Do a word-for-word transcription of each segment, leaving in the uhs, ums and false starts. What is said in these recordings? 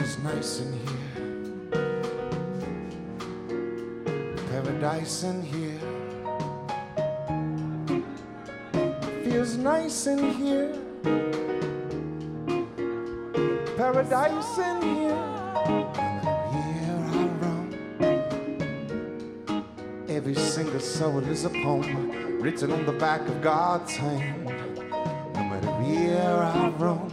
feels nice in here. Paradise in here. Feels nice in here. Paradise in here. Here I roam. Every single soul is a poem written on the back of God's hand. No matter where I roam.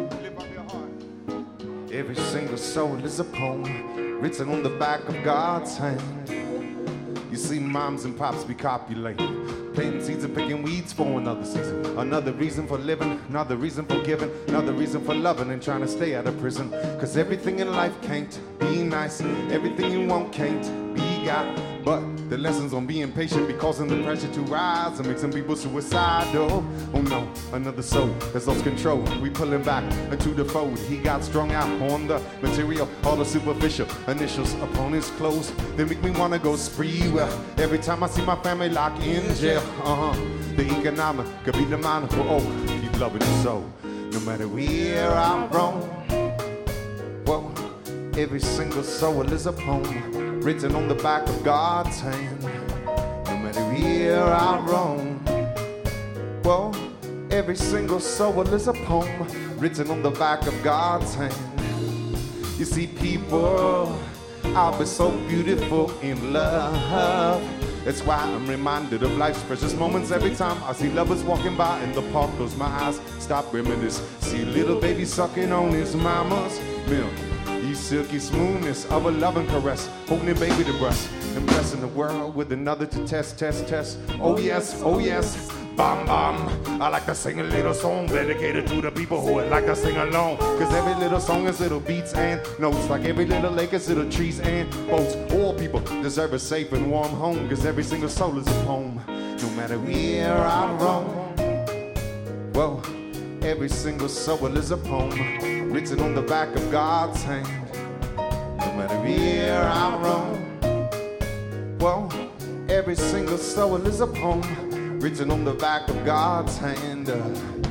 Every single soul is a poem written on the back of God's hand. You see moms and pops be copulating, planting seeds and picking weeds for another season. Another reason for living, another reason for giving, another reason for loving and trying to stay out of prison. Cause everything in life can't be nice, everything you want can't be got. But the lessons on being patient be causing the pressure to rise and make some people suicidal. Oh no, another soul has lost control. We pulling back into the fold. He got strung out on the material, all the superficial initials upon his clothes. They make me wanna go spree. Well, every time I see my family locked in jail, uh-huh, the economic could be the mind for oh, keep loving your soul. No matter where I roam, whoa, every single soul is a poem written on the back of God's hand. No matter where I roam, whoa, every single soul is a poem written on the back of God's hand. You see, people, I'll be so beautiful in love. That's why I'm reminded of life's precious moments every time I see lovers walking by in the park. Close my eyes, stop reminisce. See a little baby sucking on his mama's milk. You silky smoothness of a loving caress, holding baby to breast, and blessing the world with another to test, test, test. Oh yes, oh yes, bam, bam. I like to sing a little song dedicated to the people who would like to sing along. Cause every little song is little beats and notes, like every little lake is little trees and boats. All people deserve a safe and warm home, cause every single soul is a poem, no matter where I roam. Whoa, every single soul is a poem written on the back of God's hand. No matter where I roam, whoa, every single soul is a poem written on the back of God's hand. Uh,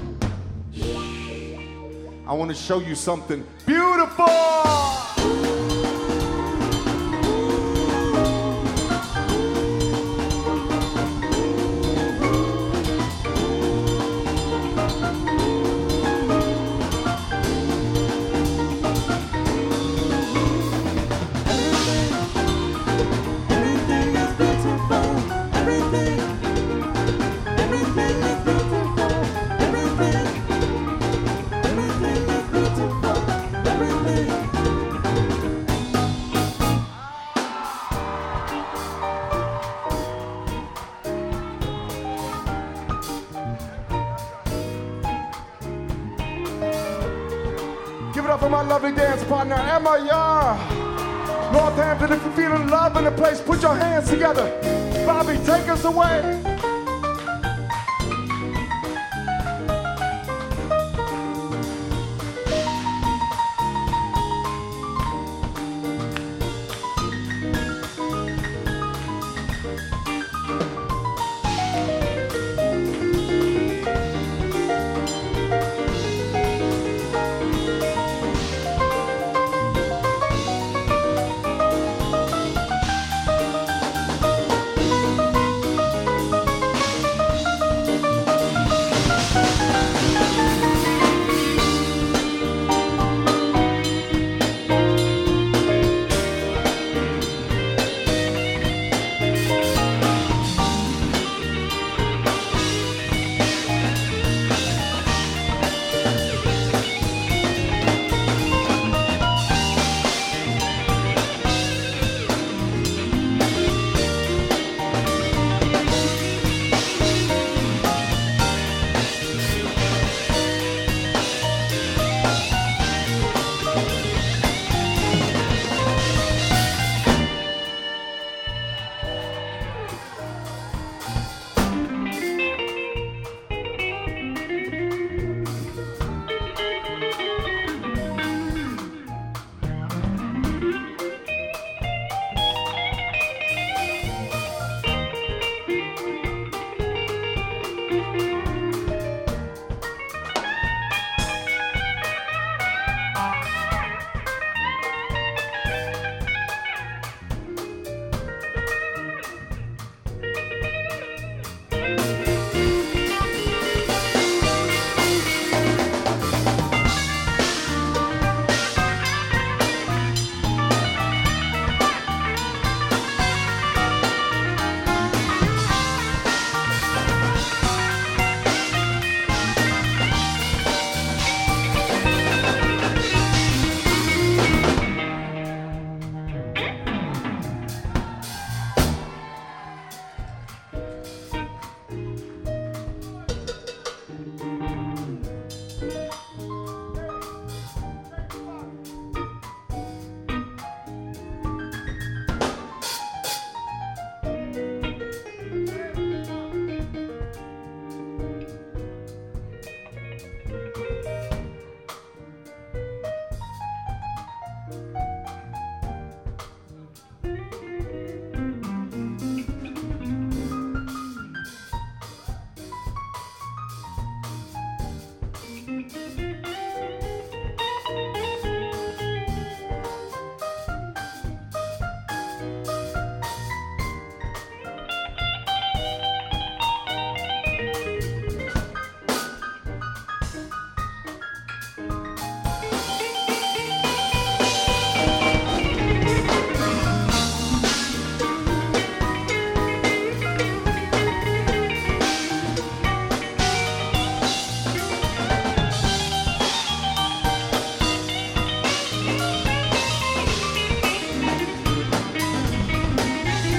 I want to show you something beautiful. For my lovely dance partner, Emma Yar. Northampton, if you're feeling love in the place, put your hands together. Bobby, take us away.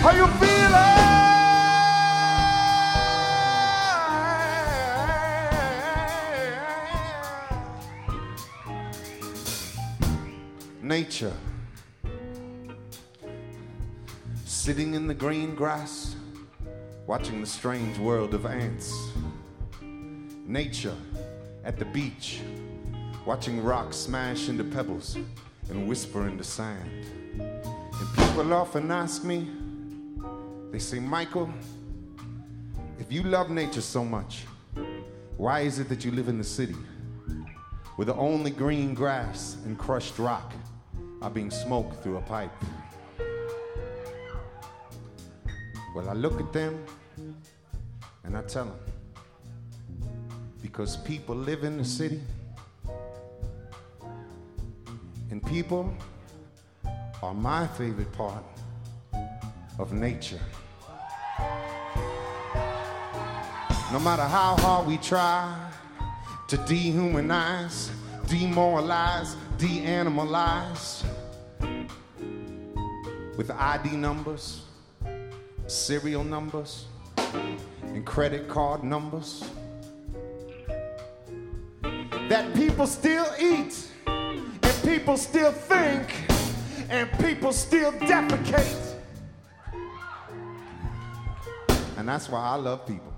How you feeling? Nature, sitting in the green grass, watching the strange world of ants. Nature, at the beach, watching rocks smash into pebbles and whisper into sand. And people often ask me, they say, Michael, if you love nature so much, why is it that you live in the city where the only green grass and crushed rock are being smoked through a pipe? Well, I look at them and I tell them, because people live in the city, and people are my favorite part of nature. No matter how hard we try to dehumanize, demoralize, de-animalize, with I D numbers, serial numbers, and credit card numbers, that people still eat, and people still think, and people still defecate. And that's why I love people.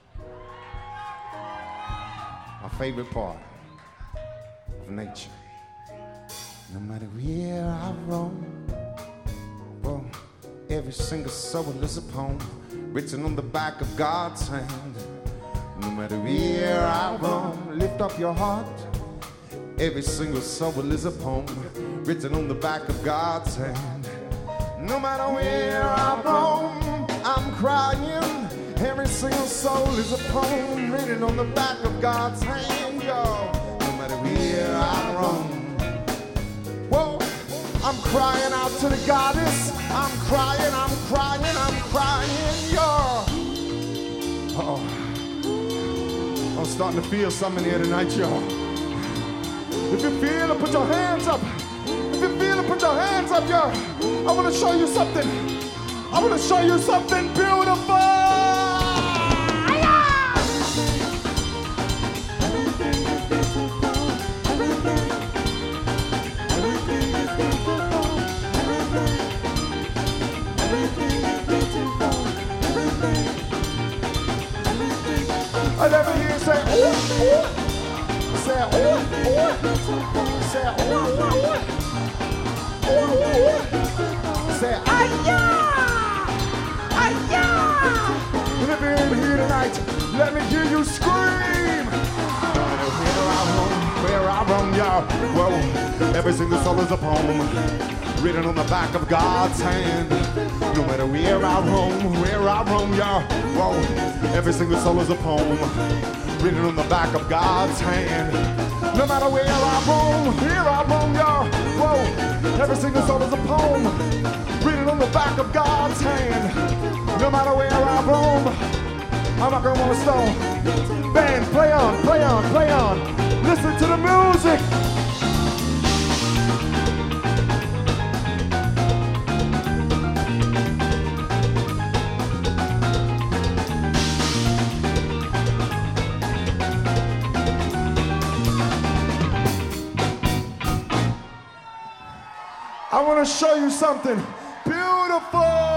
My favorite part of nature. No matter where I roam, well, every single soul is a poem written on the back of God's hand. No matter where I roam, lift up your heart. Every single soul is a poem written on the back of God's hand. No matter where I roam, I'm crying. Every single soul is a poem written on the back of God's hand, yo. No matter where I roam, whoa, I'm crying out to the goddess. I'm crying, I'm crying, I'm crying, yo. Uh-oh. I'm starting to feel something here tonight, y'all. If you feel it, put your hands up. If you feel it, put your hands up, y'all. I want to show you something. I want to show you something beautiful. I never hear you say, ooh, ooh. Say, ooh, ooh. Say, ooh, ooh. Ooh, ooh. Say, ay-ya! Ay-ya! And if you're in here tonight, let me hear you scream. Where I roam, where I roam, y'all. Whoa, every single soul is a poem written on the back of God's hand. No matter where I roam, where I roam, y'all. Whoa, every single soul is a poem written on the back of God's hand. No matter where I roam, where I roam, y'all. Whoa, every single soul is a poem written on the back of God's hand. No matter where I roam, I'm not gonna wanna stone. Band, play on, play on, play on. Listen to the music. I want to show you something beautiful.